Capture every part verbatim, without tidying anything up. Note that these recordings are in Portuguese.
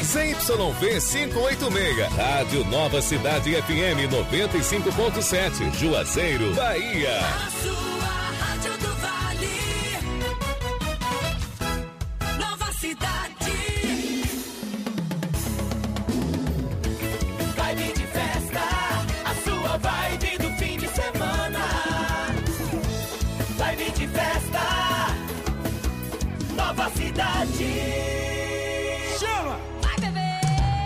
C Y V quinhentos e oitenta e seis, Rádio Nova Cidade F M noventa e cinco ponto sete, Juazeiro, Bahia. A sua Rádio do Vale. Nova Cidade. Vibe de festa, a sua vibe do fim de semana. Vibe de festa, Nova Cidade. Chama! Vai, bebê!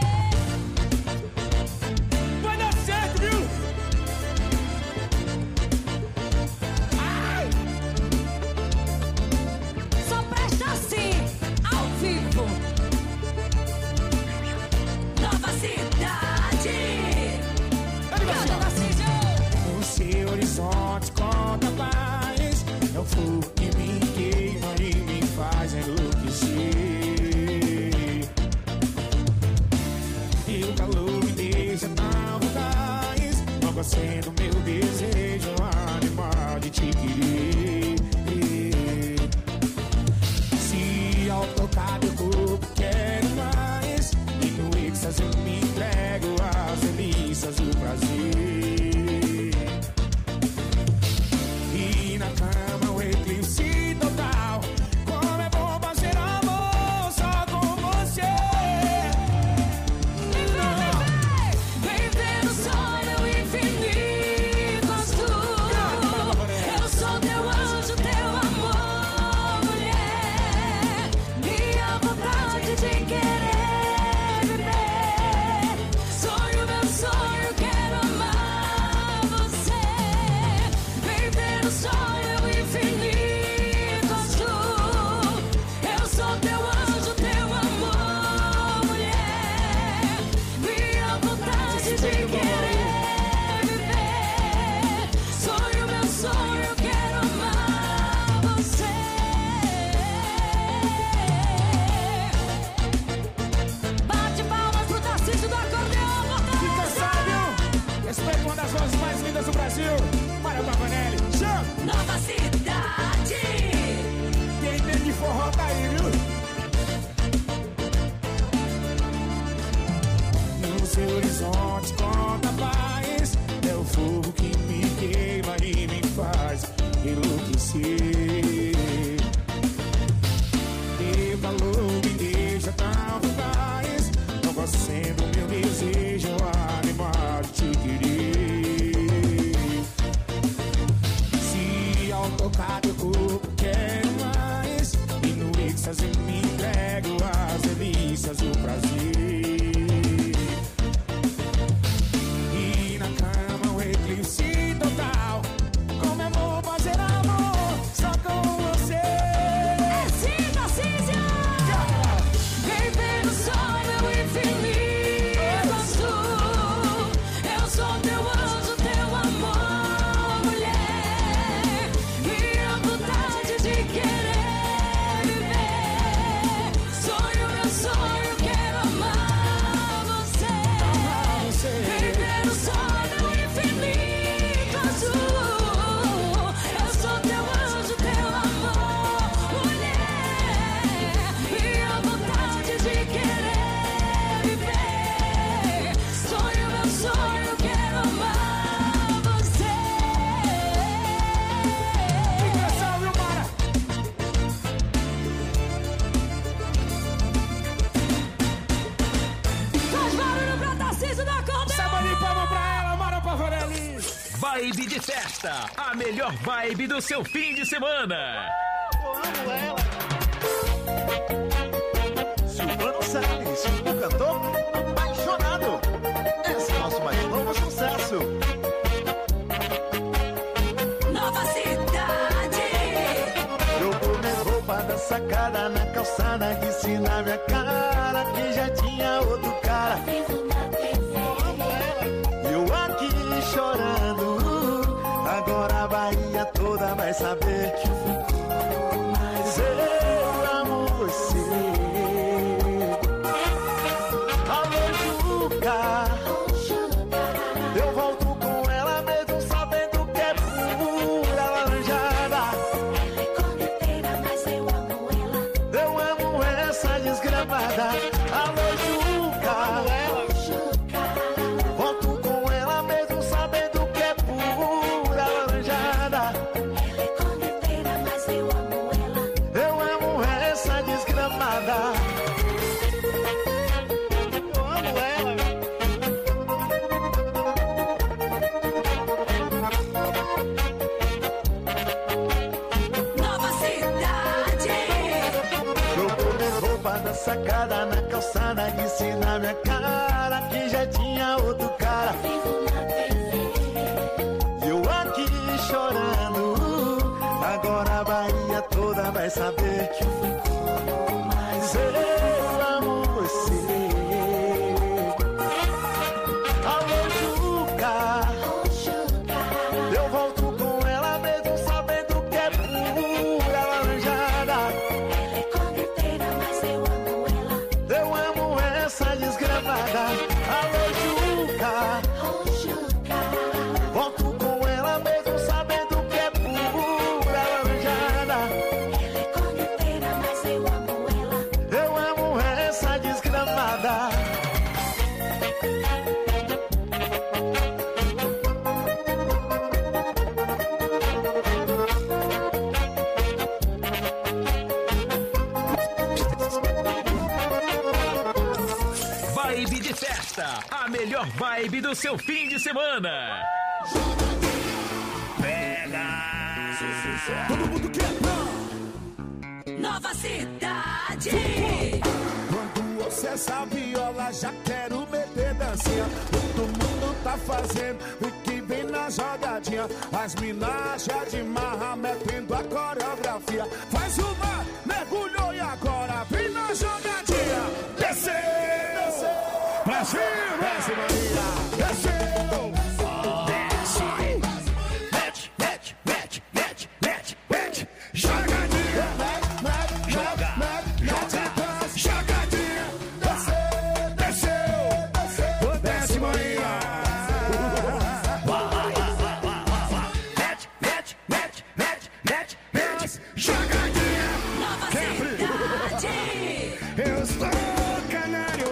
Vai dar certo, viu? Ai! Só presta assim, ao vivo. Nova Cidade. Canta, Narciso. O seu horizonte conta paz. É o fogo que me queima e me faz enlouquecer. E o calor me deixa tão fugaz, logo sendo meu desejo animal de te querer. Se ao tocar teu corpo quero mais, e no êxtase eu me entrego às delícias do prazer. E na cama o eclipse total, como é bom fazer amor só com você. Viver no sonho infinito azul. Eu sou teu anjo, teu amor, mulher. Minha vontade de querer viver. Sonho, meu sonho, quero amar você. Viver no sonho infinito azul. Eu sou teu anjo, teu amor, mulher. Minha vontade de querer viver. Sonho, meu sonho, quero amar você. Bate palmas pro Tarcísio do acordeão, Fica Fortaleza. sábio! Respeita uma das vozes mais lindas do Brasil. Para o Pavanelli. Chama! Nova Cidade. Quem entende forró tá aí, viu? No seu horizonte conta paz. É o fogo que me queima e me faz enlouquecer. Teu calor me deixa tão fugaz, não gosto sendo meu desejo animal de te querer. Se ao tocar teu corpo quero mais, e no êxtase me entrego às delícias do prazer. E na cama o eclipse total, como é bom fazer amor só com você. É sim, Tarcísio. Viver no sonho infinito azul. Eu sou teu anjo, teu amor, mulher. Minha vontade de querer viver. Sonho, meu sonho, quero amar você. Viver no sonho infinito azul. Eu sou teu anjo, teu amor, mulher. Minha vontade de querer viver. Sonho, meu sonho, quero amar você. Fica salve, Mara! Faz barulho pra Tarcísio da Cordeia. Salva de palma pra ela, Mara Pavanelli! Vibe de festa, a melhor vibe do seu fim de semana. Silvano Salles, o cantor apaixonado. Esse é o nosso mais novo sucesso. Nova Cidade. Jogou minha roupa da sacada na calçada, disse na minha cara que já tinha outro cara. Eu aqui chorando, agora a Bahia toda vai saber que eu amo você. Alô, Juca, eu volto com ela mesmo sabendo que é pura laranjada. Ela é corneteira, mas eu amo ela. Eu amo essa desgramada. Alô, Juca. sacada na calçada, disse na minha cara que já tinha outro cara. E eu aqui chorando, agora a Bahia toda vai saber que eu fui como mais eu amo você. Alô, Juca, eu volto com ela mesmo sabendo que é pura laranjada. Ela é corneteira, mas eu amo ela. Eu amo essa desgramada. Alô, Juca, Oh, Juca, volto com ela mesmo sabendo que é pura laranjada. ela é corneteira, mas eu amo ela. Eu amo essa desgramada. Vibe de festa, a melhor vibe do seu fim de semana. Todo mundo quer Nova Cidade. Quando você essa viola, já quero meter dancinha. Todo mundo tá fazendo o que vem na jogadinha. As minas já de marra, metendo a coreografia. Faz uma, mergulhou e agora vem na jogadinha. Desceu, desceu, pra cima, desce Maria, desceu. Desce, mete, mete, mete, mete, mete, mete. Jogadinha, mete, mete, joga, mete, mete, jogadinha. Desceu, desceu, desceu, desce Maria. Mete, mete, mete, mete, mete, mete, jogadinha. Nova Cidade. Eu estou canário.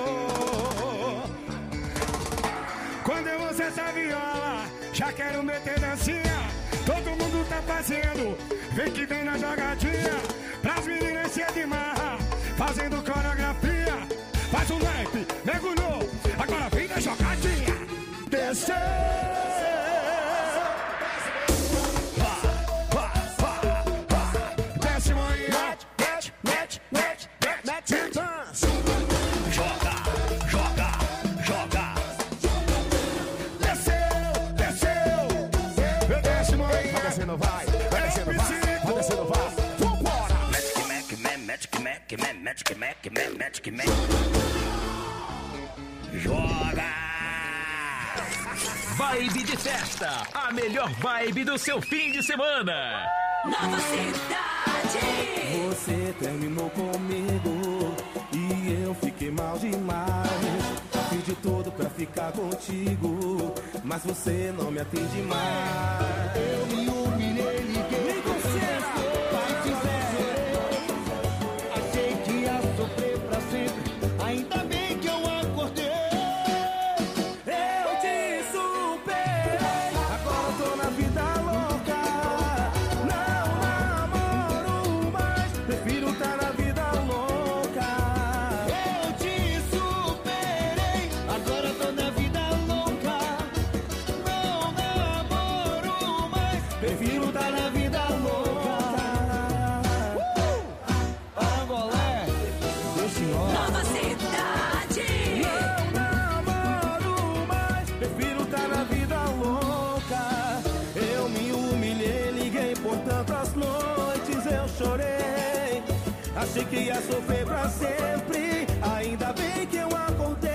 Quando eu ouço essa viola, já quero meter dancinha. Todo mundo tá fazendo, vem que vem na jogadinha. Pras meninas cheias de marra, fazendo coreografia. Faz um naipe, mergulhou, agora vem na jogadinha. Desceu. Desce, mãe. Mete, mete, mete, mete, mete, dança. Joga, joga, joga. Desceu, desceu. Desce, mãe. Vai descendo, vai. Vai descendo, vai. Vai descendo, vai. Vambora. Magic Mac, Magic Mac, Magic Mac, Magic Mac. Joga! Vibe de festa, a melhor vibe do seu fim de semana. Nova Cidade. Você terminou comigo e eu fiquei mal demais. Fiz de tudo pra ficar contigo, mas você não me atende mais. Eu me humilhei, liguei com você para te ver. Achei que ia sofrer pra sempre, ainda bem que eu acordei. Eu te superei, agora tô na vida louca. Não namoro mais, prefiro tá na vida louca. Eu te superei, agora tô na vida louca. Não namoro mais, prefiro tá na vida louca. Angolé, meu senhor. Nova Cidade. Não namoro mais, prefiro tá na vida louca. Eu me humilhei, liguei por tantas noites, eu chorei. Achei que ia sofrer pra sempre, ainda bem que eu acordei.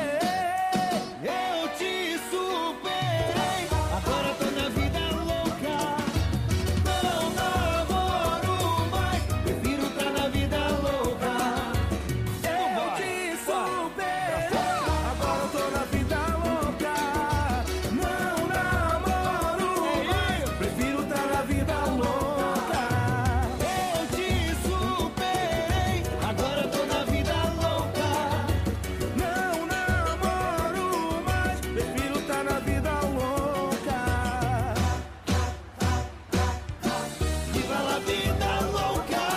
Eu te superei, agora tô na vida louca. Não namoro mais, prefiro tá na vida louca. Eu te superei, agora tô na vida louca. Não namoro mais, prefiro tá na vida louca. Eu te superei, agora tô na vida louca. Não namoro mais, prefiro tá na vida louca. Viva la vida louca.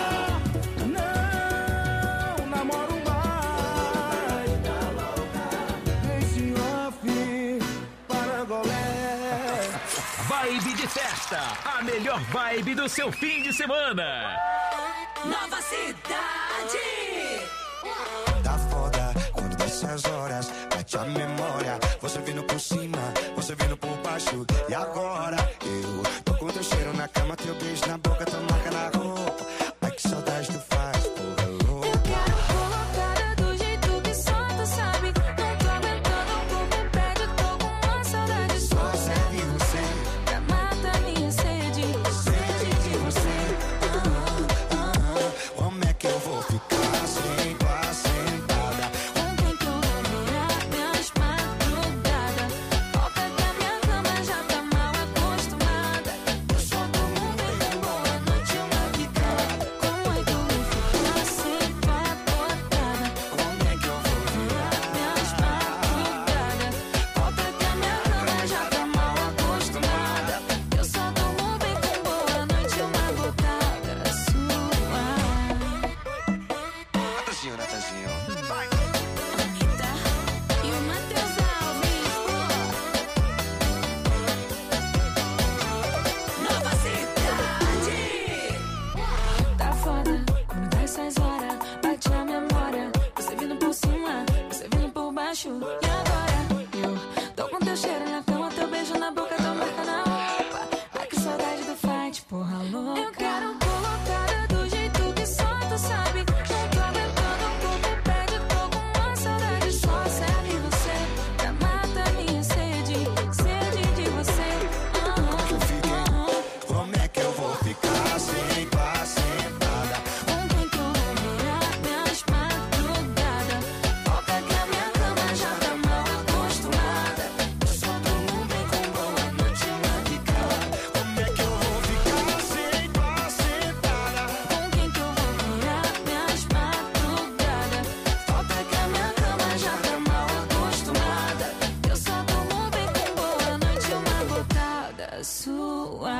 Não namoro mais. Deixe off para Angolé. Vibe de festa, a melhor vibe do seu fim de semana. Nova Cidade. dessas horas bate a memória. Você vindo por cima, você vindo por baixo. E agora eu tô com teu cheiro na cama, teu beijo na boca, tua marca na roupa. Ai que saudade tu faz, porra louca. Eu quero colocada do jeito que só tu sabe. Não tô aguentando, o corpo me pede, tô com uma saudade. Só serve você pra matar minha sede, sede de você. Ah, ah, ah. Como é que eu vou ficar sem tua sentada? Com quem que eu vou virar minhas madrugadas? Volta que a minha cama já tá mal acostumada. Eu só durmo bem com boa noite e uma picada. Como é que eu vou ficar sem tua botada? Como é que eu vou virar Minhas madrugadas. Volta que a minha cama já tá mal acostumada. Eu só durmo bem com boa noite e uma botada sua. Natazinho, Natazinho. Anitta e o Matheus Alves, Nova Cidade. Tá foda, como dá essas horas, bate a memória. Você vindo por cima, você vindo por baixo. E agora? Eu tô com teu cheiro na cama, teu beijo na boca, tua marca na roupa. Ai que saudade do fight, porra louca. Eu quero colocada do jeito que só tu sabe. Não tô aguentando, o corpo me pede, tô com uma saudade. Só serve você pra matar minha sede, sede de você. Aham, aham. Como é que eu vou ficar sem tua sentada? Com quem que eu vou virar minhas madrugadas? Volta que a minha cama já tá mal acostumada. Eu só durmo bem com boa noite e uma picada. Como é que eu vou ficar sem tua sentada? Com quem que eu vou virar minhas madrugadas? Volta que a minha cama já tá mal acostumada. Eu só durmo bem com boa noite e uma botada sua.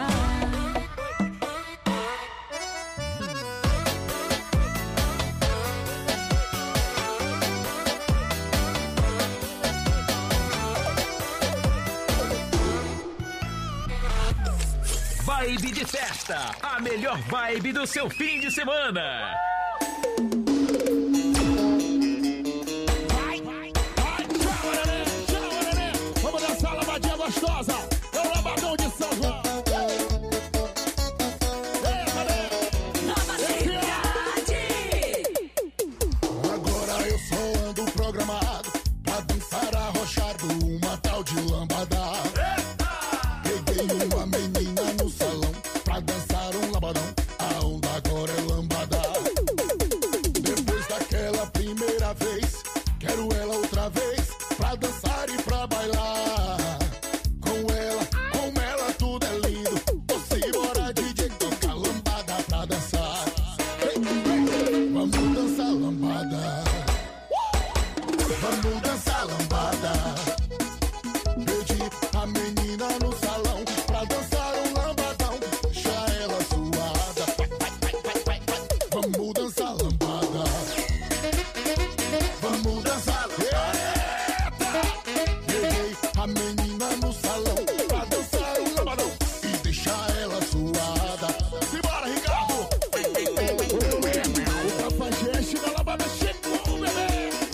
Vibe de festa, a melhor vibe do seu fim de semana. Vai, vai, vai, tchau, neném, tchau, neném. Vamos dançar a lambadinha gostosa. É o lambadão de São João. Ei, cadê? Nova Cidade. Agora eu só ando programado pra dançar arrochado, uma tal de lambada. Peguei uma menina no salão pra dançar um lambadão. A onda agora é lambada. Depois daquela primeira vez, quero ela outra vez pra dançar e pra bailar. Com ela, com ela tudo é lindo. Você bora D J, toca lambada pra dançar. Vem, vem, vamos dançar lambada. Vamos dançar lambada. Pedi a menina no salão pra dançar um lambadão. Deixa ela suada. Vai, vai, vai, vai, vai, vai. Vamos dançar lambada. Vamos dançar lambada. Peguei a menina no salão pra dançar um lambadão e deixa ela suada. Simbora, Ricardo! O cafajeste da lambada chegou, bebê!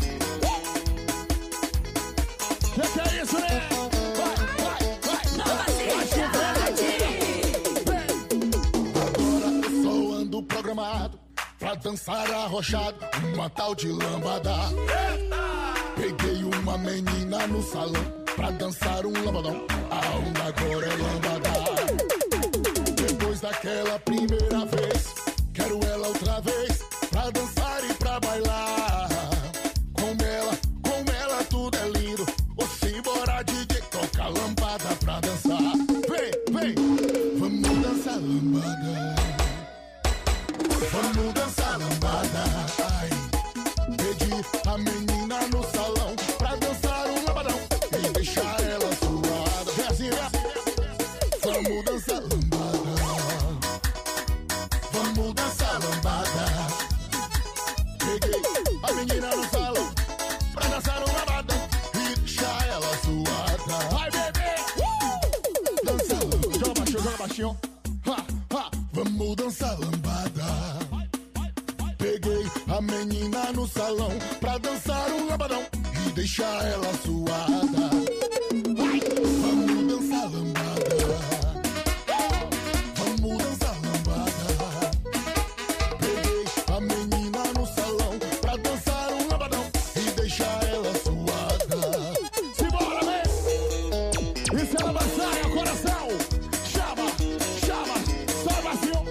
Que que é isso, né? Vai, vai, vai! Nova Cidade. Agora eu só ando programado pra dançar arrochado, uma tal de lambada. Peguei uma menina no salão pra dançar um lambadão. A onda agora é lambada. Depois daquela primeira vez, quero ela outra vez pra dançar e pra bailar. Com ela, com ela tudo é lindo. Ô, simbora D J, toca lambada pra dançar. Vem, vem, vamos dançar lambada. Vamos dançar lambada. Ai, pedi a menina no salão pra dançar um lambadão e deixar ela suada. Vem assim, vem assim. Vamos dançar lambada. Vamos dançar lambada. Peguei a menina no salão pra dançar um lambadão e deixar ela suada. Vai, bebê! Dança lambada. Joga baixinho, joga baixinho. Ha, ha. Vamos dançar lambada. Peguei a menina no salão pra dançar um lambadão e deixa ela suada. Vai, vamos dançar lambada. Vamos dançar lambada. Peguei a menina no salão pra dançar um lambadão e deixar ela suada. Simbora, vem! E se ela dançar é o coração. Chama, chama, só vazio.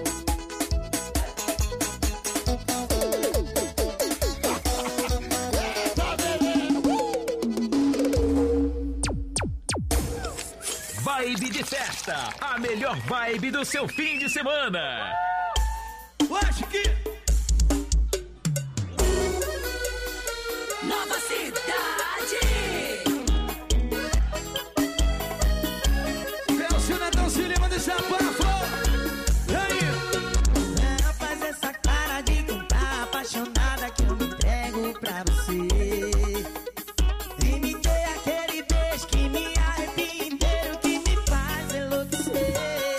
Vibe de festa, a melhor vibe do seu fim de semana. Acho que Nova Cidade. Celso Natão se lembra desse abafo. E aí? Rapaz, essa cara de quem tá apaixonada que eu me entrego pra você. E me dê aquele beijo que me arrepia inteiro, que me faz enlouquecer.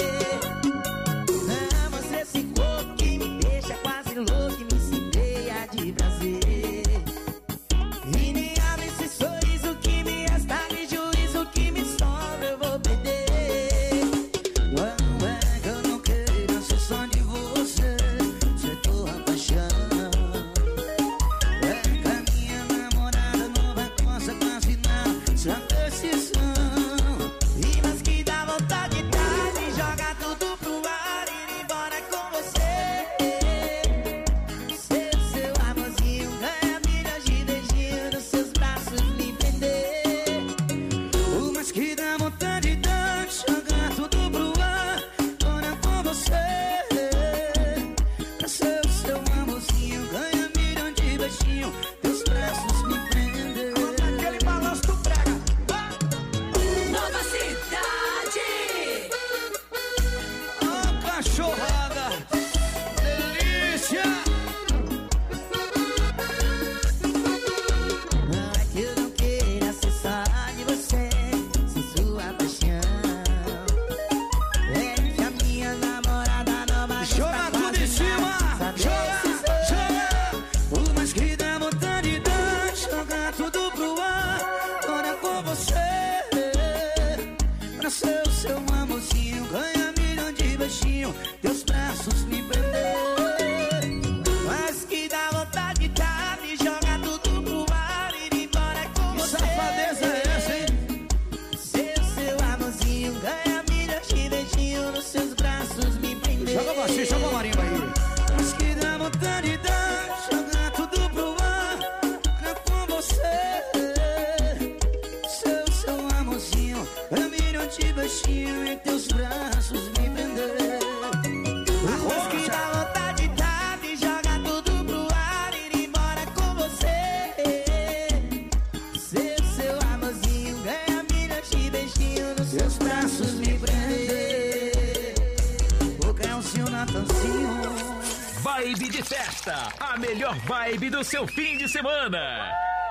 Não, você esse corpo que me deixa quase louco e me incendeia de prazer. E nem abre esse sorriso que me resta de juízo, que me sobra eu vou perder. Quando é que eu não queira ser só de você, ser tua paixão. É que a minha namorada não vai consequência final, sua decisão. E mas que dá vontade de jogar tudo pro ar e ir embora com você. Ser seu amorzinho, ganha milhões de beijinhos nos seus braços, me prender. O mas que dá vontade de jogar tudo pro ar, embora com você. Ser seu amorzinho, ganha milhões de beijinhos, teus braços me prender. Aquele balanço do prega. Nova Cidade. Ó, cachorrada, delícia. Não é que eu não queira ser só de você, ser sua paixão. É que a minha namorada não vai Joga gostar tudo quase em cima. nada. Joga, joga. O mais que dá vontade de jogar tudo pro ar, embora com você. Pra ser o seu amorzinho, ganha milhão de beijinho, teus braços me prender. Mas que dá vontade tá, de jogar tudo pro ar e ir embora com Que você. safadeza é essa, hein? Ser seu amorzinho, ganha milhões de beijinhos nos seus braços, me prender. Joga baixinho, joga a marimba aí. Mas que dá vontade de jogar tudo pro ar, é com você. Seu, seu amorzinho, ganha milhão de beijinho em teus braços, me prender. Mas que dá vontade tá, de jogar tudo pro ar e ir embora com você. Ser seu amorzinho, ganha milhões de beijinhos nos seus braços, me prender. O Grãozinho Natanzinho. Vibe de festa, a melhor vibe do seu fim de semana.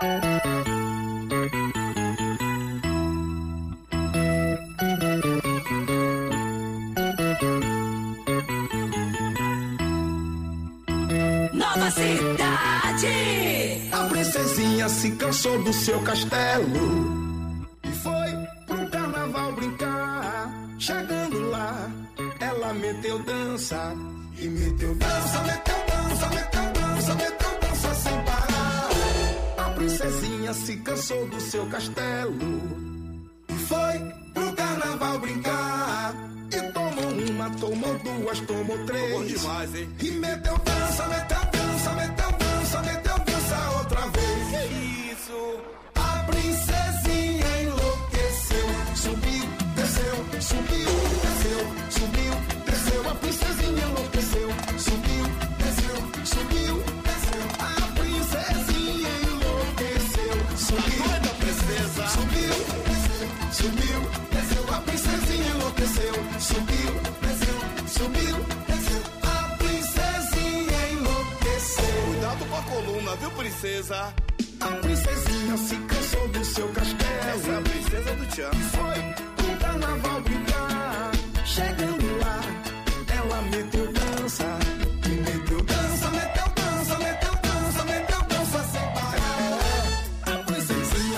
Nova Cidade. A princesinha se cansou do seu castelo e foi pro carnaval brincar. Chegando lá, ela meteu dança e meteu dança, meteu dança, meteu dança, meteu dança sem parar. A princesinha se cansou do seu castelo e foi pro carnaval brincar. E tomou uma, tomou duas, tomou três. Bom demais, hein? E meteu dança, meteu dança, meteu dança, meteu dança outra vez. Que isso? A princesinha enlouqueceu, subiu, desceu, subiu, desceu, subiu, desceu. A princesinha enlouqueceu, subiu, desceu, subiu, desceu. A princesinha enlouqueceu, subiu, a princesa, subiu, desceu, subiu, desceu. A princesinha enlouqueceu, subiu, desceu, subiu, desceu. A princesinha enlouqueceu. Cuidado com a coluna, viu, princesa? A princesinha se cansou do seu castelo. Essa é a princesa do Tchan. Foi pro carnaval brincar. Chegando lá, ela meteu dança. E meteu dança, meteu dança, meteu dança, meteu dança sem parar. A princesinha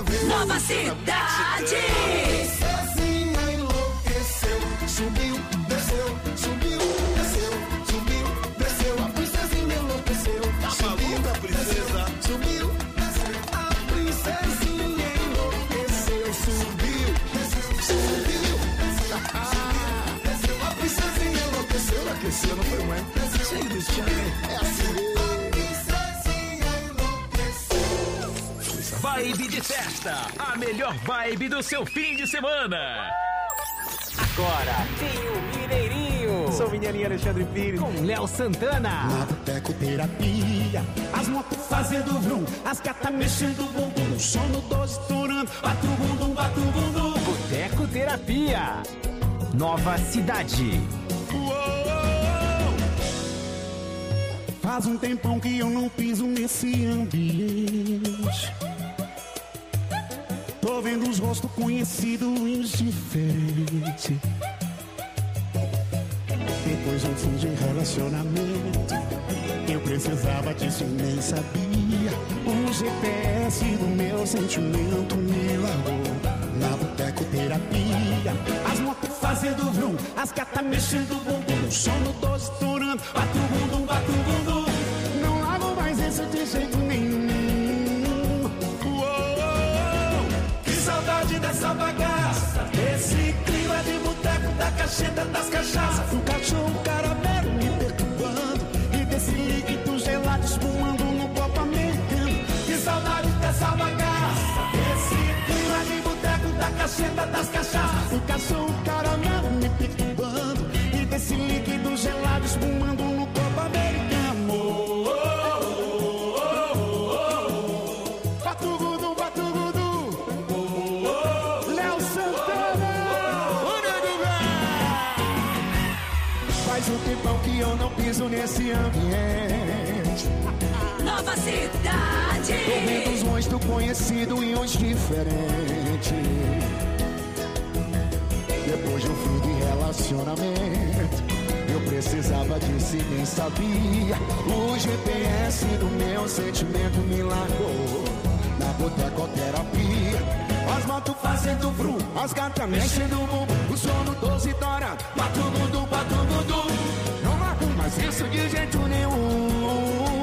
Nova Cidade. Princesinha enlouqueceu, subiu, desceu, subiu, desceu, subiu, desceu. A princesinha enlouqueceu, subiu, princesa, subiu, desceu. A princesinha enlouqueceu, subiu, desceu, subiu, desceu. A princesinha enlouqueceu, enlouqueceu, não foi mãe? Cheio do chão, é assim. Vibe de festa, a melhor vibe do seu fim de semana. Agora tem o Mineirinho. Sou o Mineirinho Alexandre Pires. Com Léo Santana. Na botecoterapia, as motos fazendo vrum, as gatas mexendo o bumbum, o sono doze estourando, bate o bumbum, bate o bumbum. Boteco Terapia. Nova Cidade. Faz um tempão que eu não piso nesse ambiente. Tô vendo os rostos conhecidos e os diferentes. Depois de um fim de relacionamento, eu precisava disso e nem sabia. O G P S do meu sentimento me largou. Na botecoterapia, as motos fazendo vrum, as gatas mexendo o bumbum, o sono doze estourando, bate o bumbum, bate o bumbum. Não largo mais isso de jeito nenhum. Que saudade dessa bagaça, desse clima de boteco, da cacheta, das cachaças. O cachorro caramelo me perturbando e desse líquido gelado espumando no copo americano. Que saudade dessa bagaça, desse clima de boteco, da cacheta, das cachaças. O cachorro caramelo me perturbando e desse líquido gelado espumando no copo americano. Faz um tempão que eu não piso nesse ambiente. Nova Cidade. Tô vendo os rostos conhecidos e uns diferentes. Depois de um fim de relacionamento, eu precisava disso e nem sabia. O G P S do meu sentimento me largou. Na botecoterapia, as motos fazendo vrum, as gatas mexendo o bumbum, o sono doze estourando, bate o bumbum, bate o bumbum. Não largo mais isso de jeito nenhum.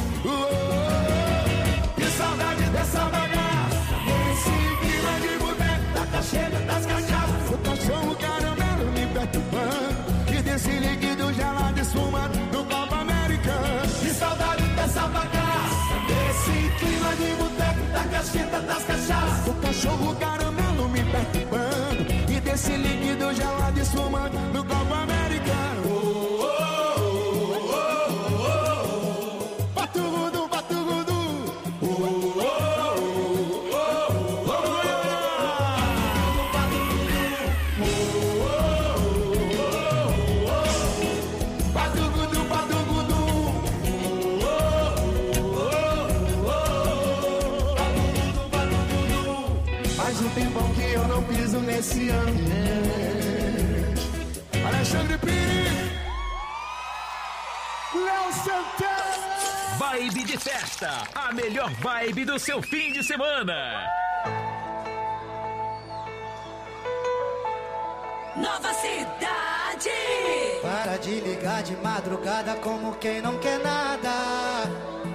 Que saudade dessa bagaça, desse clima de boteco, da cacheta, das cachaças. O cachorro caramelo me perturbando e desse líquido gelado esfumando no copo americano. Que saudade dessa bagaça, desse clima de boteco, da cacheta, das cachaças. O cachorro caramelo me perturbando e desse líquido gelado esfumando no copo americano. Oh, oh, oh, oh, oh. Bate o gudu, bate o gudu. Oh, oh, oh, oh, oh, oh. Bate o gudu. Oh, oh, oh, oh. Bate o gudu, bate o gudu. Faz um tempão que eu não piso nesse ambiente. Alexandre Pires, Léo Santana. Vibe de festa, a melhor vibe do seu fim de semana. Nova Cidade. Para de ligar de madrugada como quem não quer nada.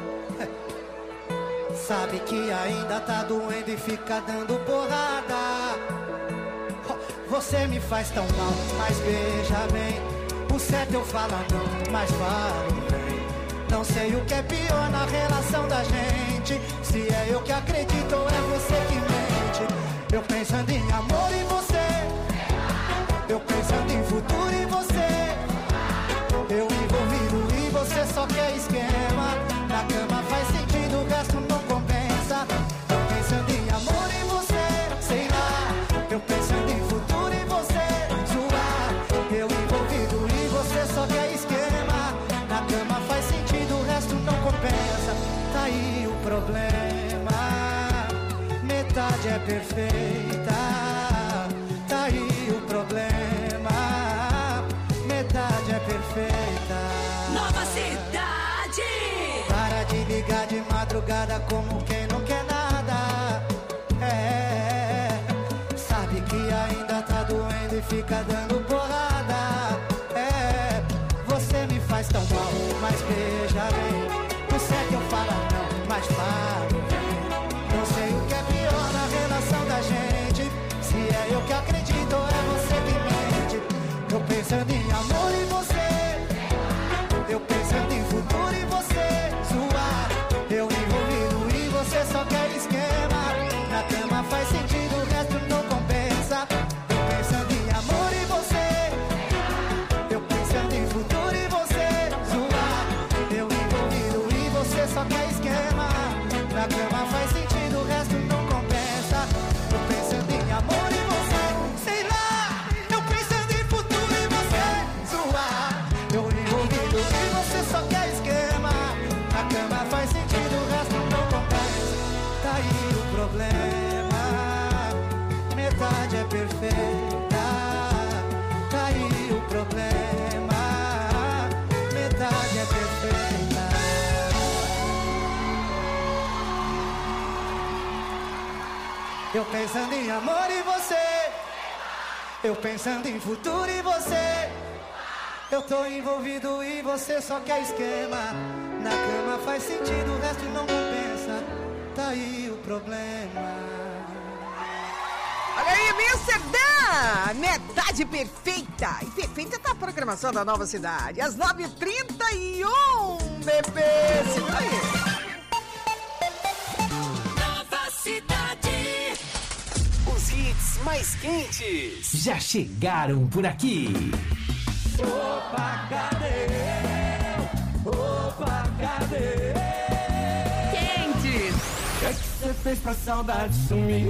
Sabe que ainda tá doendo e fica dando porrada. Você me faz tão mal, mas veja bem, o certo eu falo não, mas falo bem. Não sei o que é pior na relação da gente, se é eu que acredito ou é você que mente. Eu pensando em amor em você, eu pensando em futuro em você, eu envolvido em você só quer esquema. Na cama faz sentido, o resto não compensa. Eu pensando em amor em você, sei lá. Eu pensando em futuro em você, zoar. Eu envolvido em você só quer esquema. Na cama faz sentido, o resto não compensa. Tá aí o problema, metade é perfeita. Tá aí o problema, metade é perfeita. Nova Cidade. Para de ligar de madrugada como quem não quer nada. É. fica dando porrada. É, você me faz tão mal, mas veja bem, você é que eu falo não, mas falo bem. Não sei o que é pior na relação da gente, se é eu que acredito ou é você que mente. Eu pensando em amor e você, eu pensando em futuro e você zoar. Eu envolvido e você só quer esquema. Na cama faz sentido, o resto não compensa. Eu pensando em amor e você, eu pensando em futuro e você zoar. Eu envolvido e você só quer esquema. Na cama faz sentido, o resto não compensa. Eu pensando em amor e você, sei lá. Eu pensando em futuro e você zoar. Eu envolvido e você só quer esquema. Na cama faz sentido, o resto não compensa. Tá aí o problema, metade é perfeita. Tá aí o problema, metade é perfeita. Eu pensando em amor e você, eu pensando em futuro e você. Eu tô envolvido e você só quer esquema. Na cama faz sentido, o resto não compensa. Tá aí o problema. Olha aí, mister Dan! Metade perfeita. E perfeita tá a programação da Nova Cidade. Às nove e trinta e um, bebê. Segura aí. Nova Cidade. Os hits mais quentes já chegaram por aqui. Opa, cadê? Opa, cadê? Quentes. O que é que você fez pra saudade sumir?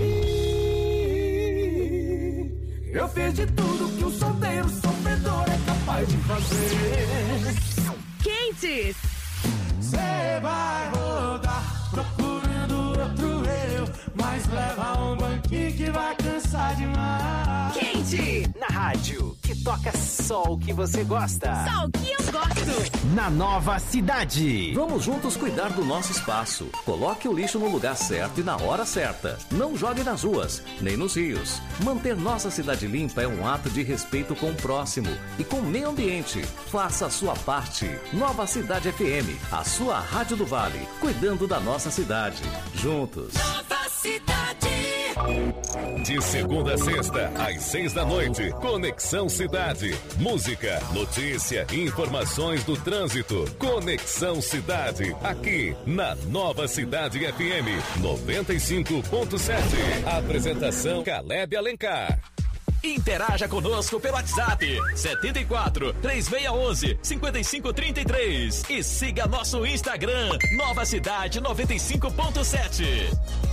Eu fiz de tudo que um solteiro sofredor é capaz de fazer. Quentes. Cê vai rodar procurando outro eu, mas leva um banquinho que vai cansar demais. Quente. Na rádio, que toca só o que você gosta. Só o que eu gosto. Na Nova Cidade. Vamos juntos cuidar do nosso espaço. Coloque o lixo no lugar certo e na hora certa. Não jogue nas ruas, nem nos rios. Manter nossa cidade limpa é um ato de respeito com o próximo e com o meio ambiente. Faça a sua parte. Nova Cidade F M, a sua rádio do Vale, cuidando da nossa cidade. Juntos. Nova Cidade. De segunda a sexta, às seis da noite, Conexão Cidade. Música, notícia, informações do trânsito. Conexão Cidade, aqui na Nova Cidade F M noventa e cinco ponto sete. Apresentação Caleb Alencar. Interaja conosco pelo WhatsApp setenta e quatro, três seis um um, cinco cinco três três e siga nosso Instagram Nova Cidade noventa e cinco ponto sete.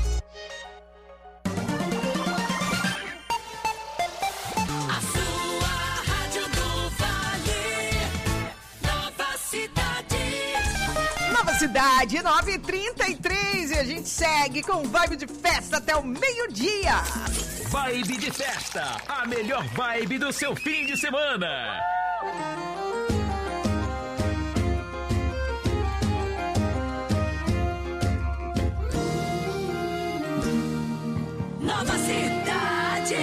A sua rádio do Vale. Nova Cidade. Nova Cidade, nove e trinta e três. E a gente segue com vibe de festa até o meio-dia. Vibe de festa, a melhor vibe do seu fim de semana. Nova Cidade.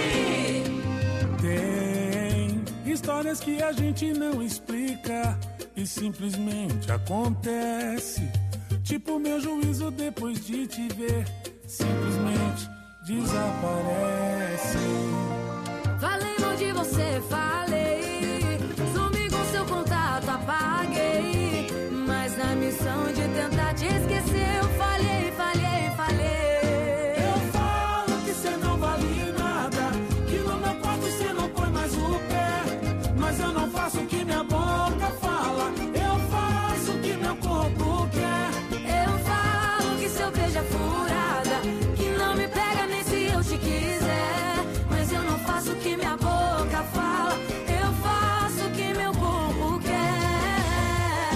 Tem histórias que a gente não explica e simplesmente acontece. Tipo meu juízo depois de te ver, simplesmente desaparece. Falei mal de você, falei. Sumi com seu contato, apaguei. Mas na missão de tentar te esquecer, eu falhei, falhei, falhei. Eu falo que cê não vale nada, que no meu quarto cê não põe mais o pé. Mas eu não faço o que minha boca fala, eu faço o que meu corpo quer. Eu falo que seu beijo é furada, que não me pega nem se eu te quiser. Mas eu não faço o que minha boca fala, eu faço o que meu corpo quer.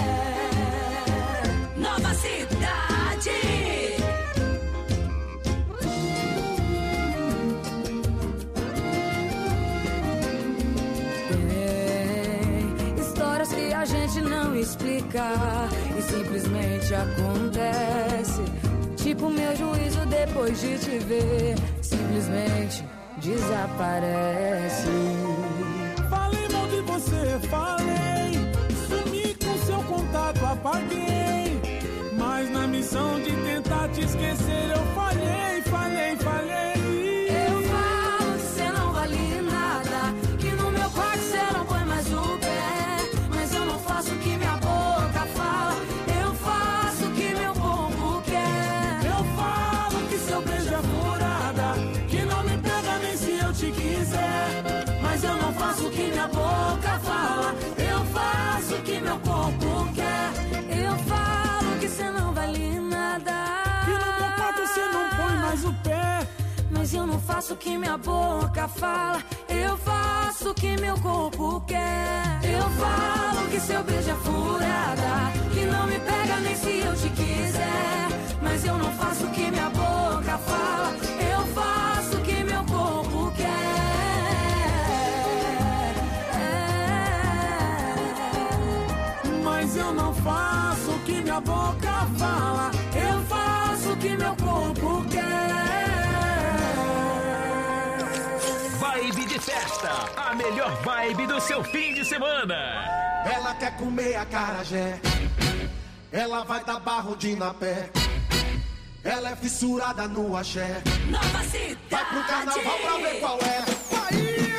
Nova Cidade. Tem histórias que a gente não explica e simplesmente acontece. Tipo meu juízo depois de te ver, simplesmente desaparece. Falei mal de você, falei. Sumi com seu contato, apaguei. Mas na missão de tentar te esquecer eu falhei, falhei, falhei. Eu falo que você não vale nada, que no meu quarto você não põe mais o pé. Mas eu não faço o que minha boca fala, eu faço o que meu corpo quer. Eu falo que seu beijo é furada, que não me pega nem se eu te quiser. Mas eu não faço o que minha boca fala, eu faço o que meu corpo quer. Eu falo que você não vale nada, que no meu quarto você não põe mais o pé. mas eu não faço o que minha boca fala, eu faço o que meu corpo quer. Eu falo que seu beijo é furada, que não me pega nem se eu te quiser. Mas eu não faço o que minha boca fala, eu faço o que meu corpo quer. Mas eu não faço o que minha boca fala, eu faço o que meu corpo quer. Vibe de festa, a melhor vibe do seu fim de semana. Ela quer comer acarajé, ela vai dar barro de na pé. Ela é fissurada no axé, Nova Cidade. vai pro carnaval pra ver qual é. Bahia!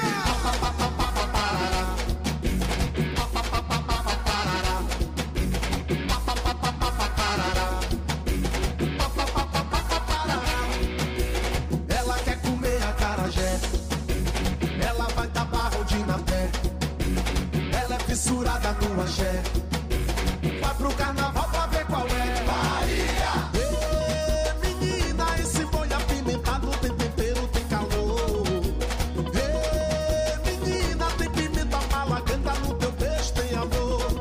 Ela quer comer acarajé, ela vai dar barro de na pé. Ela é fissurada no axé, vai pro carnaval pra ver qual é. Bahia! Ê, menina, esse boi apimentado tem tempero, tem calor. Ê, menina, tem pimenta malaganda, no teu beijo tem amor.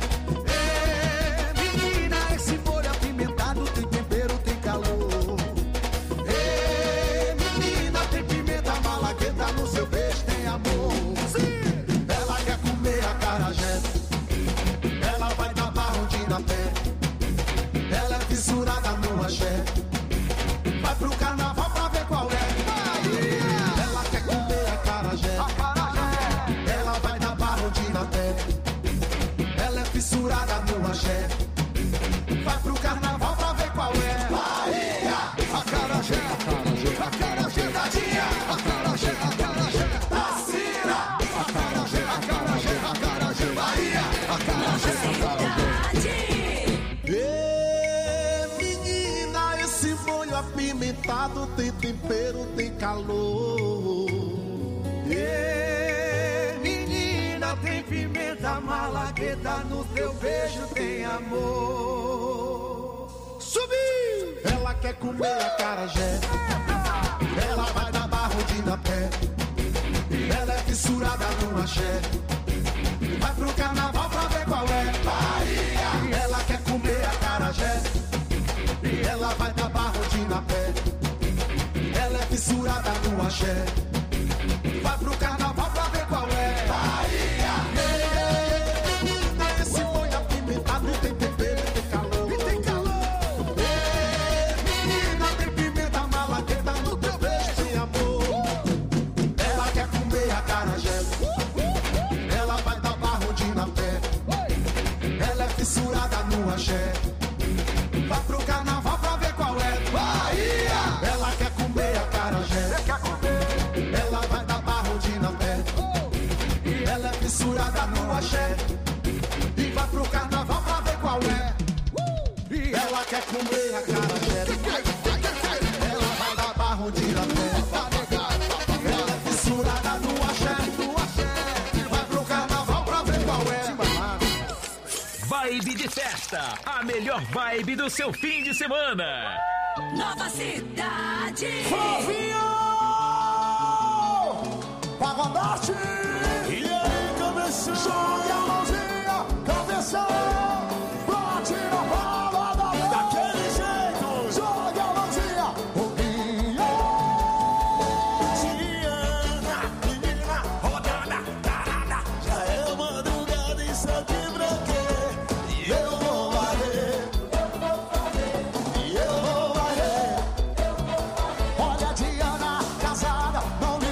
Ê, menina, esse boi apimentado tem tempero, tem calor. Ê, menina, tem pimenta malagueta, no seu beijo tem amor. Sim. Ela quer comer acarajé, ela vai dar barro de na pé. Ela é fissurada no axé, vai pro carnaval pra ver qual é. Ela quer comer acarajé, ela vai dar barro de na pé. Ela é fissurada no axé, vai pro carnaval pra ver qual é. Bahia! Acarajé, acarajé, acarajé, dadinha. Acarajé, acarajé, Tacira. Acarajé, acarajé, acarajé, Bahia. Acarajé, acarajé. Ê, menina, esse molho apimentado tem tempero, tem calor. Ê, menina, tem pimenta malagueta, no teu beijo tem amor. Subiu! Ela quer comer acarajé, ela vai dar barro de na pé. Ela é fissurada no axé, vai pro carnaval pra ver qual é. Bahia! Ela quer comer acarajé, ela vai dar barro de na pé. Ela é fissurada no axé, vai pro carnaval pra ver qual é. Bahia! Menina, esse boi apimentado tem tempero, tem calor. E tem calor. Ei, menina, tem pimenta malagueta, no teu beijo tem amor. Ela quer comer acarajé, ela vai dar barro de na pé. Ela é fissurada no axé, vai pro carnaval pra ver qual é. Bahia! Ela quer comer acarajé, ela vai dar barro de na pé. Ela é fissurada no axé, e vai pro carnaval pra ver qual é. Ela quer comer acarajé, ela vai dar barro de na pé. Ela é fissurada no axé, vai pro carnaval pra ver qual é. Vibe de festa, a melhor vibe do seu fim de semana. Nova Cidade. Flavinho! Pagodarte! E aí, cabeção? Joga a mãozinha, cabeção! Bate na balada daquele jeito! Joga a mãozinha, roupinha! Diana, menina, rodada, tarada! Já é madrugada, isso aqui pra quê? E eu vou varrer! E eu vou varrer! Olha a Diana, casada, não me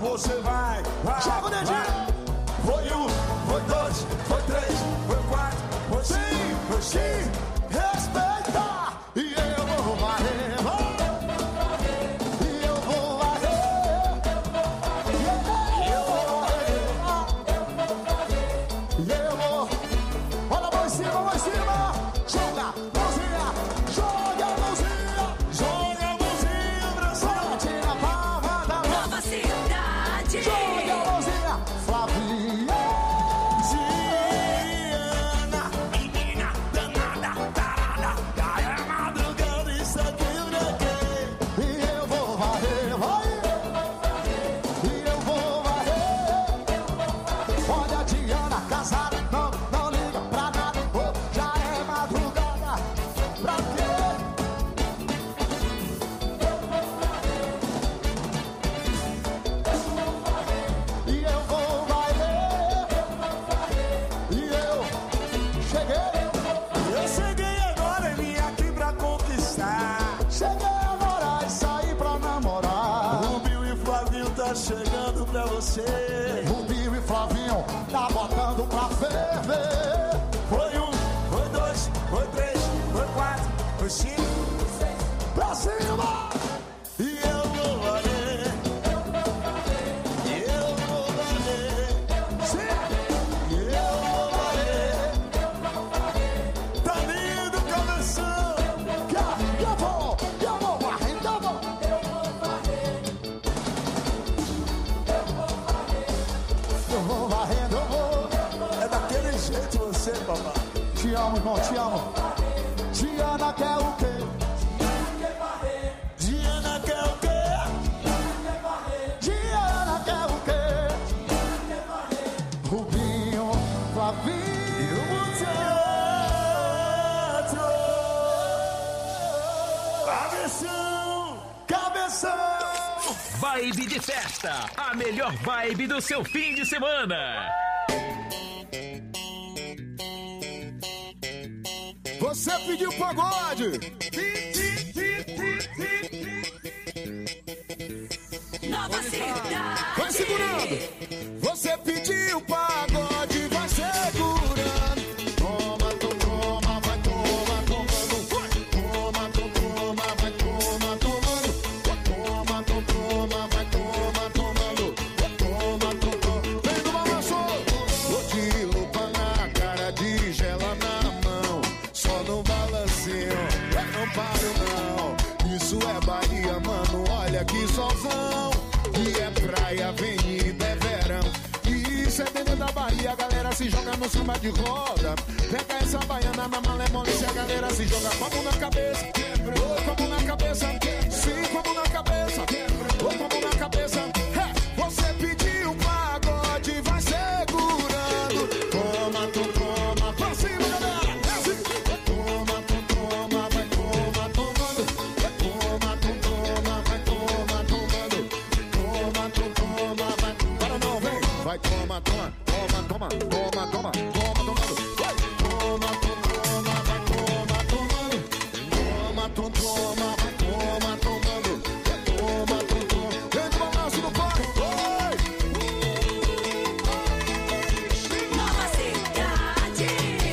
você vai, vai. Joga o dedinho. Foi um, foi dois, foi três, foi quatro, foi cinco, foi cinco. Respeita! E eu vou varrer, e eu vou varrer, e eu vou varrer, e eu vou. Olha a mão em cima, a mão em cima. Joga, mãozinha, joga a mãozinha, joga a mãozinha pra cima. Tira a palma da mão. Nova cidade. Joga a mãozinha, Flavinha. Diana, menina danada, tarada. Já é madrugada, isso aqui pra quê? E eu vou varrer, vai. E eu vou varrer. Olha a Diana casada, não, não liga pra nada. Oh, já é madrugada, pra quê? E eu vou varrer. E eu cheguei. Eu cheguei agora e vim aqui pra conquistar. Cheguei agora e saí pra namorar. Rubinho e Flavinho tá chegando pra você. Rubinho e Flavinho tá botando pra ferver. Foi um, foi dois, foi três, foi quatro, foi cinco, pra cima. E eu vou valer. E eu vou valer. Sim. E eu vou valer. Tá lindo, cabeção. Que eu vou, eu vou varrendo, eu vou. Eu vou varrendo, eu vou. É daquele jeito você, papai. Te amo, irmão, te amo. Diana quer o quê? Diana quer o quê? Diana quer o quê? Rubinho, Flavinho e o teatro. Cabeção, cabeção. Vibe de festa, a melhor vibe do seu fim de semana. Você pediu pagode. Nova cidade. Vai segurando. Você pediu pagode, vai segurando. Toma, toma, toma, vai toma, tomando. Toma, toma, vai toma, tomando. Toma, toma, vai toma, tomando. Toma, toma, vem do balanço. Vou de lupa na cara, de gela na mão. Só no balancinho, eu não paro não. Isso é Bahia, mano, olha que solzão. E é praia, avenida, é verão. Isso é dentro da Bahia, a galera se joga no samba de roda. Pega essa baiana na malemolência, a galera se joga com a mão na cabeça. Ou com a mão na cabeça, sim, com a mão na cabeça. Ou com a mão na cabeça. É, você pediu pagode, vai segurando. Toma, tu toma, pra cima, galera. É assim. Toma, tu toma, vai toma, tomando. Toma, tu toma, vai toma, tomando. Toma, tu toma, vai. Para não, vem. Vai, toma, toma, toma, toma, toma, toma, toma, tomando. Vai, toma, tu toma, vai toma, tomando. Toma, tu toma, vai toma, tomando. Toma, tu toma. Vem do balanço do palco. Vai. Nova cidade.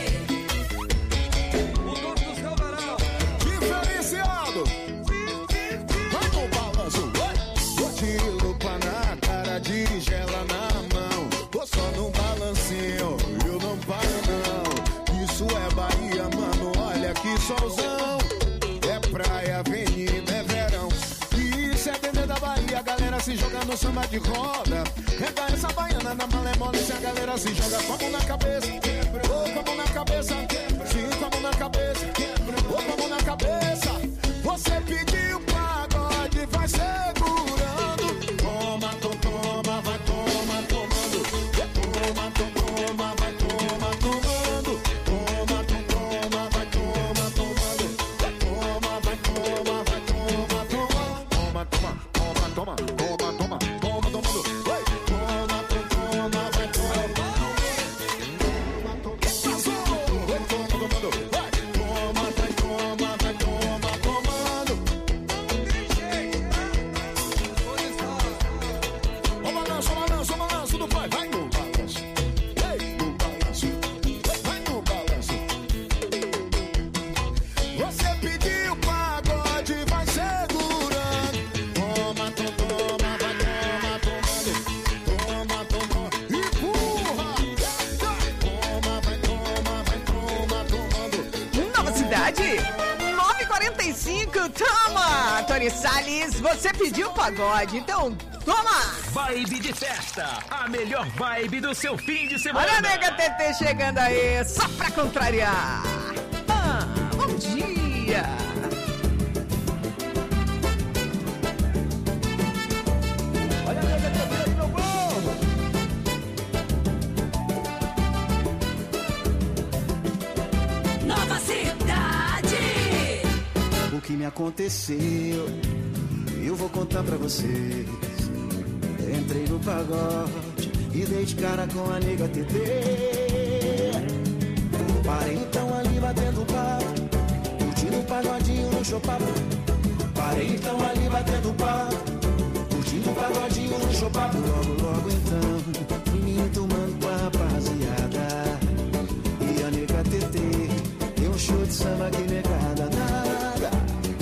Diferenciado. Vai no balanço. Vai. Vou de lupa na cara, de gela na mão. Vou só no balancinho, eu não paro não. Isso é Bahia, mano, olha que solzão. É praia, avenida, é verão. Isso é dentro da Bahia, a galera se joga no samba de roda. Pega essa baiana na malemolência, a galera se joga com a mão na cabeça. Ou com a mão na cabeça, sim, com a mão na cabeça. Ou com a mão na cabeça. Você pediu pagode, vai segurando. Toma, to, toma, vai toma, tomando. Toma, to, toma, vai toma, tomando. Toma, to, toma, vai toma, tomando. Toma, vai toma, vai toma, tomando. Toma, toma, toma, toma, toma, toma, toma, tomando. Vai, toma, to, toma, vai toma. Toma, to, toma, vai toma. cidade. nove e quarenta e cinco, toma! Tony Salles, você pediu pagode, então toma! Vibe de festa, a melhor vibe do seu fim de semana. Olha a nega T T chegando aí, só pra contrariar. Ah, bom dia! Olha a nega T T aí, meu povo! Nova Cidade. O que me aconteceu, eu vou contar pra vocês. Entrei no pagode e dei de cara com a nega T T. Parei então ali batendo papo, curtindo o pagodinho no chopapo. Parei então ali batendo papo, curtindo o pagodinho no chopapo. Logo, logo então, fui me tomando com a rapaziada. E a nega T T deu um show de samba que negada nada.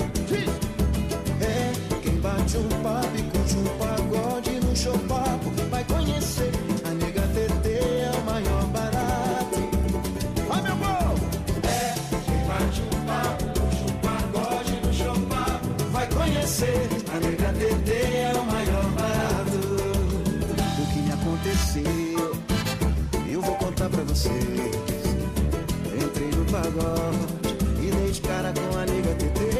É, quem bate um papo e curte um pagode no chopapo vai conhecer. A nega T T é o maior barato. Vai, meu povo! É, quem bate um papo, curte um pagode no chopapo vai conhecer. A nega T T é o maior barato. O que me aconteceu, eu vou contar pra vocês. Entrei no pagode e dei de cara com a nega T T.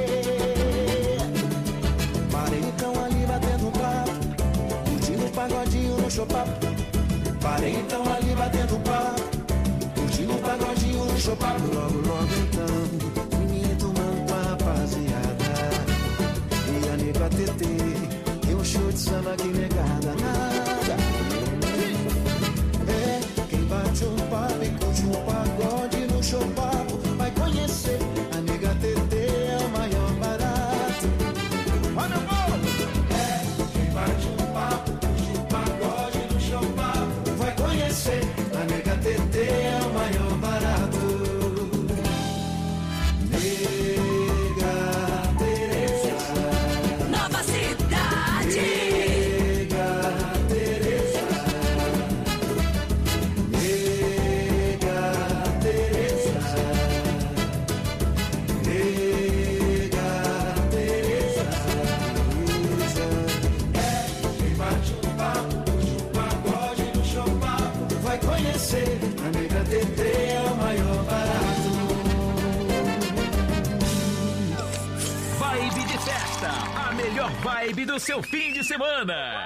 Parei então ali batendo um papo, curtindo um pagodinho no chopapo. Parei então ali batendo um papo, curtindo um pagodinho no chopapo. Logo, logo então, fui me tomando com a rapaziada. E a nega T T deu um show de samba que negada nada. É, quem bate um papo e curte um pagode no chopapo vai conhecer. A nega T T é o maior barato. Vai, meu povo! É, quem bate um papo, curte um pagode no chopapo vai conhecer. A nega T T é o maior barato. Nega Teresa. Nova Cidade. Nega Teresa. Nega Teresa. Nega Teresa. É, quem bate um papo, curte um pagode no chopapo vai conhecer. A nega T T é o maior barato. Vibe de festa, a melhor vibe do seu fim de semana.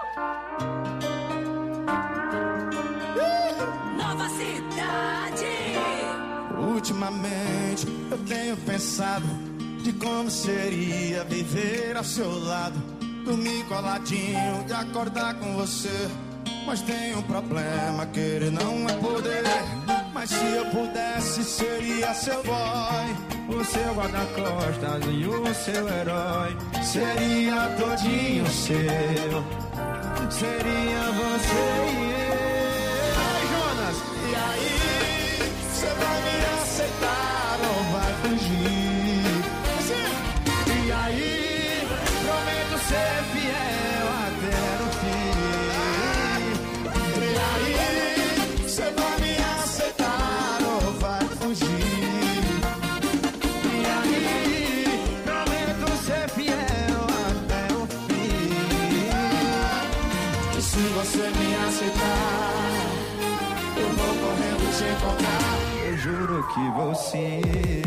Nova Cidade. Ultimamente eu tenho pensado de como seria viver ao seu lado, dormir coladinho e acordar com você. Mas tem um problema, querer não é poder. Mas se eu pudesse, seria seu boy, o seu guarda-costas e o seu herói. Seria todinho seu, seria você e eu. Ai, Jonas, e aí? Você vai me aceitar ou vai fugir? E aí? Prometo ser fiel até o fim. E aí? Você vai me aceitar ou vai fugir? E aí? Prometo ser fiel até o fim. E se você me aceitar, eu vou correndo te encontrar. Eu juro que vou sim.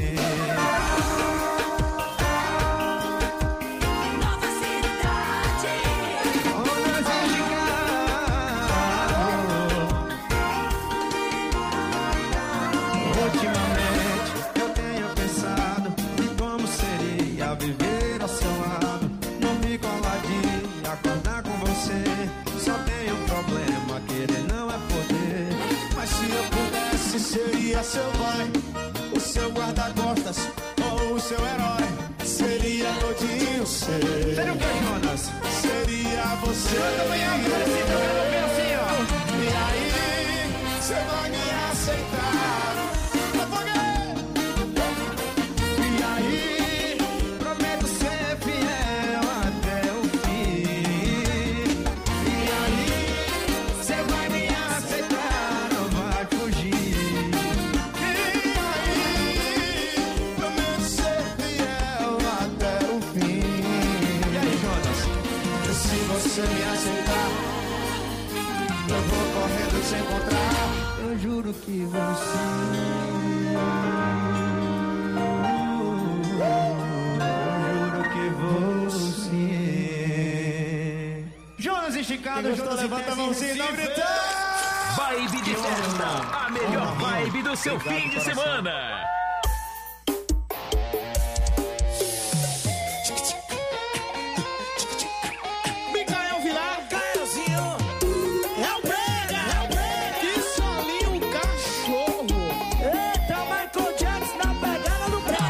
Nova Cidade. Ultimamente eu tenho pensado em como seria viver ao seu lado, dormir coladinho e acordar com você. Só tem um problema, querer não é poder. Mas se eu pudesse, seria seu pai, o seu guarda-costas ou o seu herói. Seria todinho seu. Seria o que, Jonas? Seria você. Eu também apareci, eu bem assim, ó. E aí, você vai me aceitar? E aí, prometo ser fiel até o fim. E aí, você vai me aceitar ou vai fugir? E aí, prometo se encontrar, eu juro que vou sim. Jonas Esticado, Jonas levanta a mãozinha, não gritar! Vibe de festa, a melhor vibe do seu fim de semana. Micael Vilar, Caelzinho, é o Brega, é o Brega, que solinho um cachorro. Eita, Michael Jackson na pegada do Brega.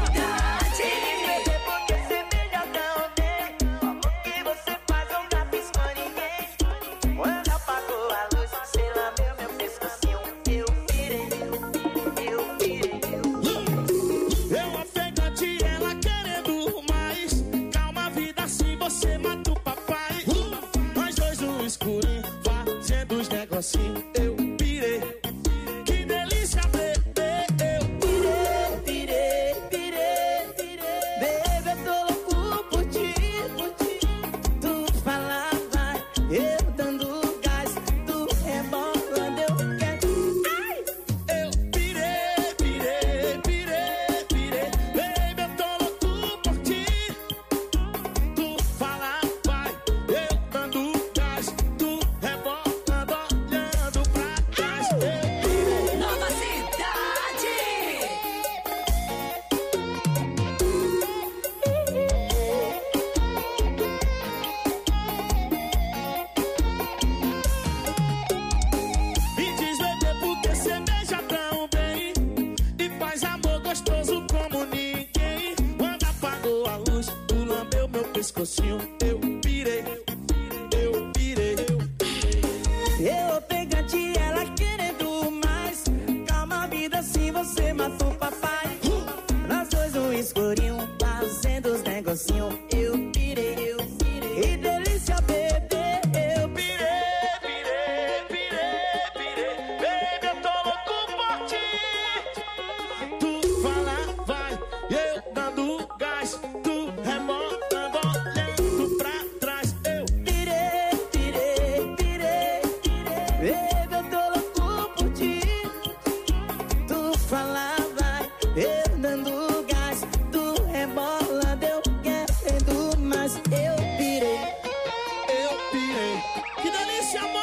Assim eu pirei, que delícia, bebê. Eu pirei, pirei, pirei, pirei. Bebê, eu tô louco por ti, por ti. Tu fala, vai, eu dando gás. Tu rebolando, eu quero. Ai! Eu pirei, pirei, pirei, pirei. Bebê, eu tô louco por ti. Tu fala, vai, eu dando gás. Tu rebolando. Nova Cidade. Me diz, bebê, porque cê beija tão bem e faz amor gostoso como ninguém. Quando apagou a luz, tu lambeu meu pescocinho. Eu pirei, eu pirei, eu pirei. Eu peguei ela querendo mais. Calma, vida, se você matou o papai. Nós dois no escurinho, fazendo os negocinhos. Eu pirei, eu pirei. E delícia, bebê. Eu pirei, pirei, pirei, pirei. Baby, eu tô louco por ti. Tu fala, vai, eu dando gás. Tu rebolando, olhando pra trás. Eu pirei, pirei, pirei, pirei. Baby, eu tô louco por ti. Tu fala, vai, eu dando gás. Tu rebolando, eu querendo mais. Eu pirei, eu pirei. Que delícia, amor!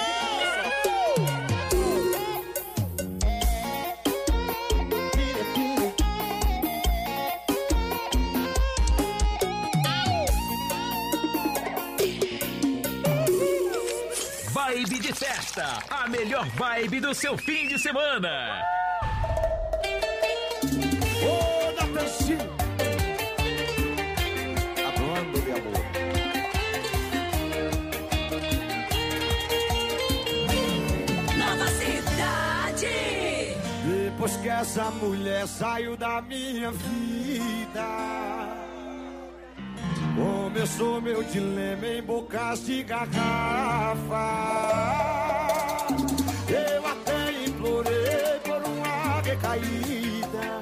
Pirei, pirei. Vibe de festa, a melhor vibe do seu fim de semana. Ô, Natanzinho, amando, meu amor. Nova Cidade. Depois que essa mulher saiu da minha vida, começou meu dilema em bocas de garrafa. Eu até implorei por uma recaída,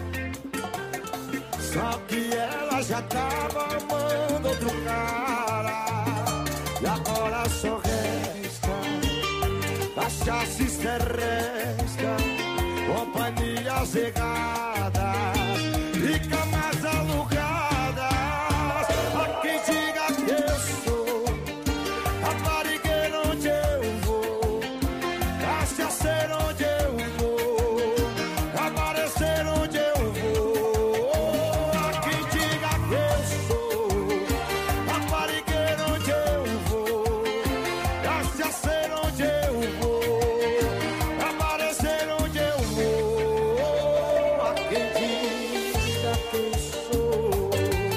só que ela já tava amando outro cara. E agora só resta cachaça e serresca, companhias erradas e camas alugadas. Há quem diga que eu sou raparigueiro onde eu vou, cachaceiro onde eu vou, aparecer onde eu vou. Há quem diga que eu sou raparigueiro onde eu vou, cachaceiro onde eu vou, aparecer onde eu vou. Há quem diga que eu sou.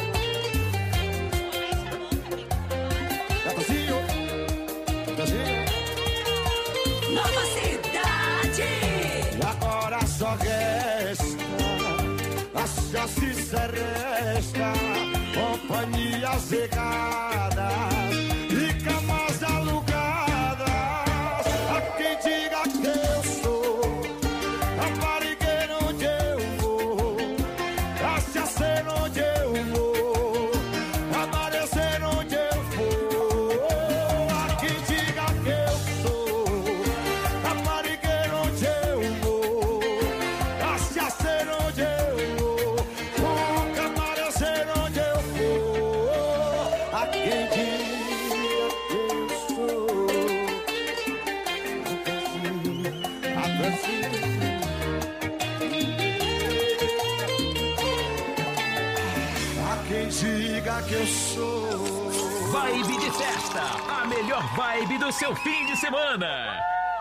Natanzinho, Natanzinho. Nova Cidade. E agora só resta cachaça e serresca, companhias erradas e camas alugadas. Há quem diga que eu sou raparigueiro onde eu vou, cachaceiro onde eu vou, aparecer onde eu for. Há quem diga que eu sou Há quem diga que eu sou Vibe de festa, a melhor vibe do seu fim de semana.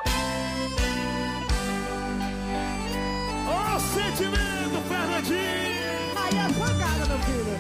Ó oh, sentimento, Fernandinho. Aí é pancada, meu filho.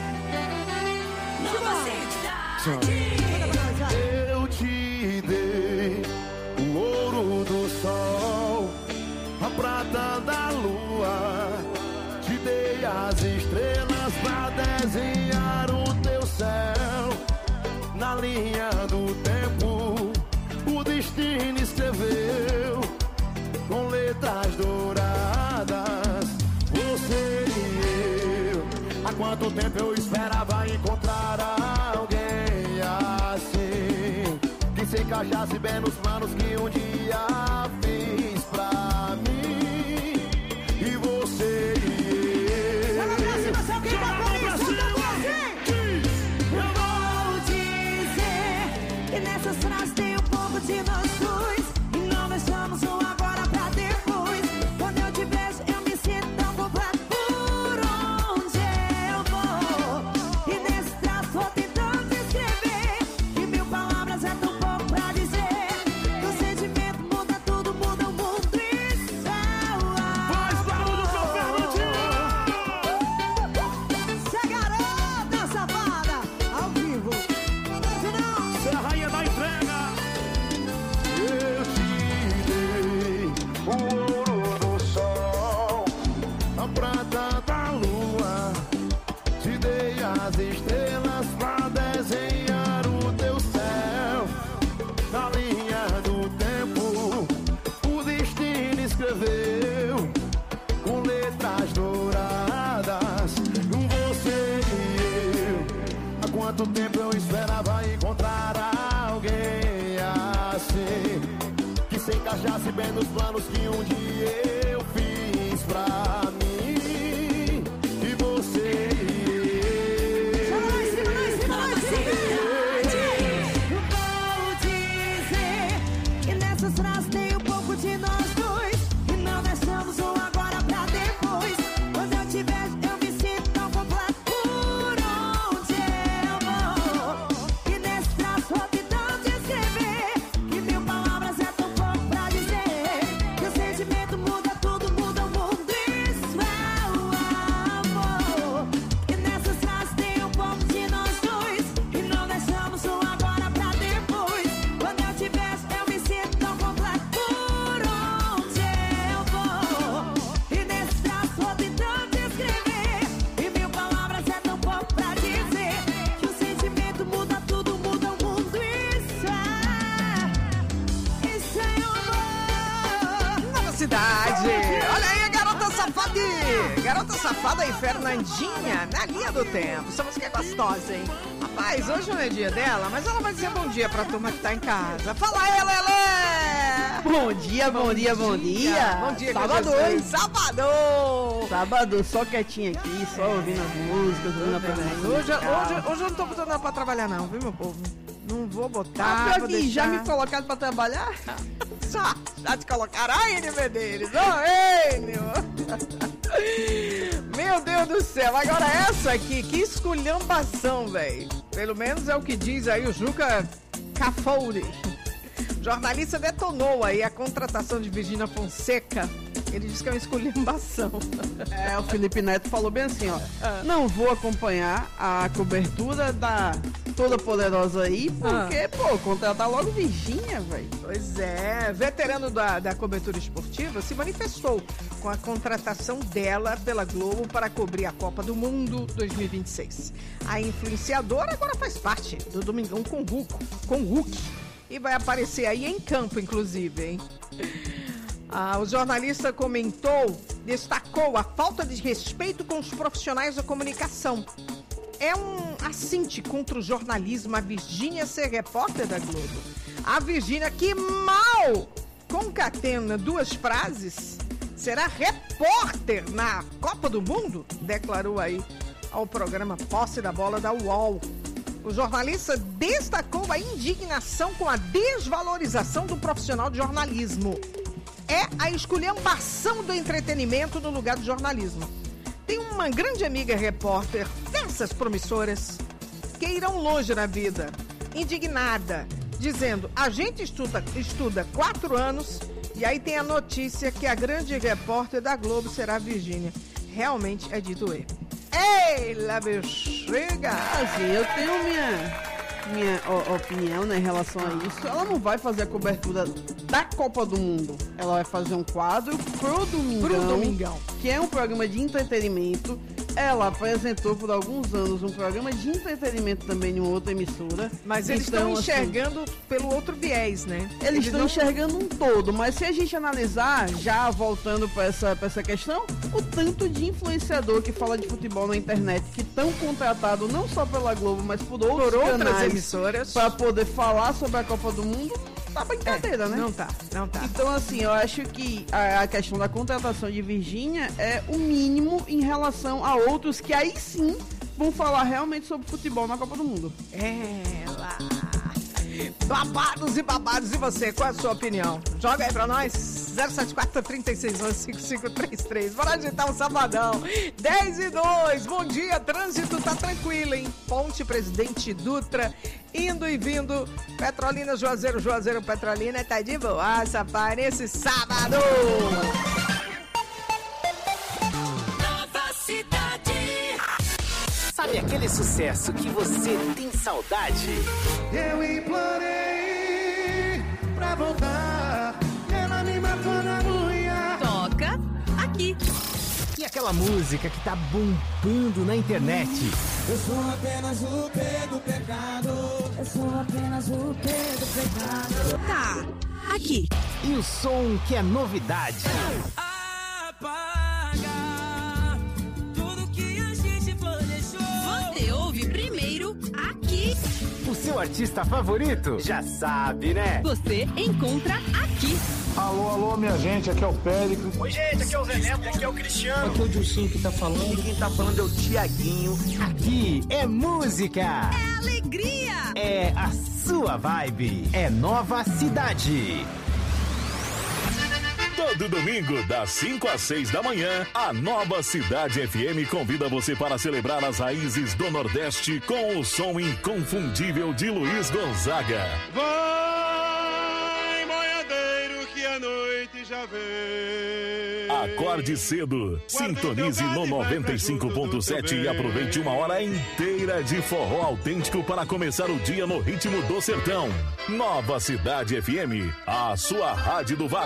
Eu te dei o ouro do sol, a prata da lua, te dei as estrelas pra desenhar o teu céu. Na linha do tempo, o destino escreveu com letras douradas, você e eu. Há quanto tempo eu esperava encontrar alguém assim, que se encaixasse bem nos planos que um dia fiz pra mim. E você e eu. Joga pra cima, seu que tá por isso, eu vou dizer que nessas frases tem um pouco de nós dois, e não deixamos um agora pra depois. Quando eu te vejo eu me sinto tão completo por onde eu vou. E nesse traço vou tentando escrever que mil palavras é tão pouco pra dizer. Que o sentimento muda tudo, muda o mundo e céu. Faz barulho pro Fernandinho. Você é garota safada, ao vivo. Você é a rainha da entrega. Eu te dei o ouro do sol, a prata da lua, te dei as estrelas pra desenhar o teu céu. Na linha do tempo, o destino escreveu com letras douradas, você e eu. Há quanto tempo eu esperava encontrar alguém assim, que se encaixasse bem nos planos que um dia eu fiz pra mim. E você e eu. Vou dizer que nessas frases tem um pouco de nós dois, e não deixamos um agora pra depois. Quando eu te vejo eu me sinto tão completo por onde eu vou. E nesse traço vou tentando escrever que mil palavras é tão pouco pra dizer. Que o sentimento muda tudo, muda o mundo, isso é o amor. E nessas frases tem um pouco de nós dois, e não deixamos um agora pra depois. Quando eu te vejo eu me sinto tão completo por onde eu vou. E nesse traço vou tentando escrever e mil palavras é tão pouco pra dizer. Que o sentimento muda tudo, muda o mundo, isso é, isso é amor. Nova cidade. Olha aí a garota safada. Garota safada e Fernandinha na linha do tempo. Essa música é gostosa, hein? Rapaz, hoje não é dia dela, mas ela vai dizer bom dia pra turma que tá em casa. Fala aí, Lelê! Bom dia, bom, dia, bom dia. Bom dia, Sábado, Jesus. hein? Sábado! Sábado, só quietinho aqui, só ouvindo as músicas, ouvindo a programação. Hoje, hoje, hoje eu não tô botando ela pra trabalhar não, viu, meu povo? Não vou botar, Ah, pior vou que deixar. já me colocaram pra trabalhar? Já, já te colocaram. Ai, Enio Medeiros. Ô, Enio. Meu Deus do céu. Agora essa aqui, que esculhambação, velho. Pelo menos é o que diz aí o Juca Cafouri. O jornalista detonou aí a contratação de Virgínia Fonseca. Ele disse que é uma esculhambação. É, o Felipe Neto falou bem assim, ó. Não vou acompanhar a cobertura da Toda Poderosa aí, porque, Ah. pô, contratar logo Virgínia, velho. Pois é, veterano da, da cobertura esportiva se manifestou com a contratação dela pela Globo para cobrir a Copa do Mundo dois mil e vinte e seis. A influenciadora agora faz parte do Domingão com o Hulk, com o Hulk e vai aparecer aí em campo, inclusive, hein? Ah, o jornalista comentou, destacou a falta de respeito com os profissionais da comunicação. É um assinte contra o jornalismo a Virgínia ser repórter da Globo. A Virgínia, que mal concatena duas frases, será repórter na Copa do Mundo, declarou aí ao programa Posse da Bola da U O L. O jornalista destacou a indignação com a desvalorização do profissional de jornalismo. é a esculhambação do entretenimento no lugar do jornalismo. Tem uma grande amiga repórter dessas promissoras que irão longe na vida, indignada, dizendo, a gente estuda, estuda quatro anos e aí tem a notícia que a grande repórter da Globo será a Virgínia. Realmente é de doer. Ei, la bexiga! Assim, eu tenho minha... minha ó, opinião, né, em relação a isso. Ela não vai fazer a cobertura da Copa do Mundo. Ela vai fazer um quadro pro Domingão, Pro Domingão. que é um programa de entretenimento. Ela apresentou por alguns anos um programa de entretenimento também em uma outra emissora. Mas eles Então, estão assim, enxergando pelo outro viés, né? Eles estão não... enxergando um todo, mas se a gente analisar, já voltando para essa, pra essa questão, o tanto de influenciador que fala de futebol na internet, que estão contratados não só pela Globo, mas por outros Por outras canais emissoras. para poder falar sobre a Copa do Mundo, tá brincadeira, É, né? não tá, não tá. Então, assim, eu acho que a, a questão da contratação de Virgínia é o mínimo em relação a outros que aí sim vão falar realmente sobre futebol na Copa do Mundo. Ela. Babados e babados, e você? Qual é a sua opinião? Joga aí pra nós. zero sete quatro, três seis um, cinco cinco três três. Bora agitar um sabadão. dez e dois. Bom dia, trânsito tá tranquilo, hein? Ponte Presidente Dutra, indo e vindo. Petrolina, Juazeiro, Juazeiro, Petrolina. Tá de boa, pai, nesse sábado. Nova Cidade. Sabe aquele sucesso que você tem saudade? Eu implorei pra voltar, ela me matou na unha. Toca aqui. E aquela música que tá bombando na internet? Eu sou apenas o P do pecado. Eu sou apenas o P do pecado. Tá, aqui. E o som que é novidade? Apaga tudo que a gente planejou. Você ouve primeiro aqui. O seu artista favorito? Já sabe, né? Você encontra aqui. Alô, alô, minha gente, aqui é o Péricles. Oi, gente, aqui é o Zé Neto, aqui é o Cristiano. Aqui é o Dilcinho que tá falando. E quem tá falando é o Tiaguinho. Aqui é música. É alegria. É a sua vibe. É Nova Cidade. Todo domingo, das cinco às seis da manhã, a Nova Cidade F M convida você para celebrar as raízes do Nordeste com o som inconfundível de Luiz Gonzaga. Vai, boiadeiro, que a noite já vem. Acorde cedo, sintonize no noventa e cinco ponto sete e aproveite uma hora inteira de forró autêntico para começar o dia no ritmo do sertão. Nova Cidade F M, a sua rádio do Vale.